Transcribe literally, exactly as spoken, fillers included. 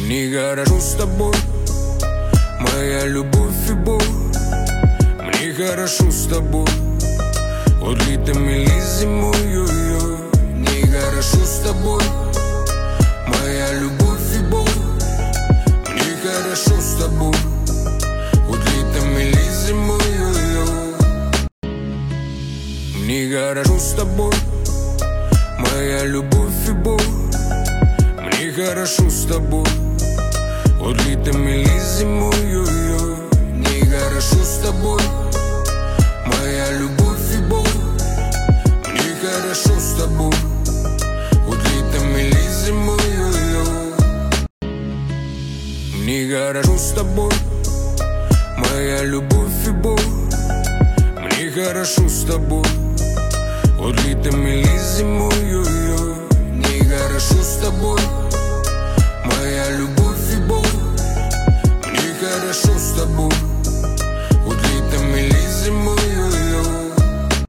Мне хорошо с тобой, моя любовь и боль. Мне хорошо с тобой, вот летом или зимой, ой-ой. Мне хорошо с тобой, моя любовь и боль. Мне хорошо с тобой, вот летом или зимой, ой-ой. Мне хорошо с тобой, моя любовь и боль. Мне хорошо с тобой, вот летом или зимой, ой-ой. Мне хорошо с тобой, моя любовь и боль. Мне хорошо с тобой, вот летом или зимой, ой-ой. Мне хорошо с тобой, моя любовь и боль. Мне хорошо с тобой, вот летом или зимой, ой-ой. Мне хорошо с тобой, моя любовь и боль. Мне хорошо с тобой.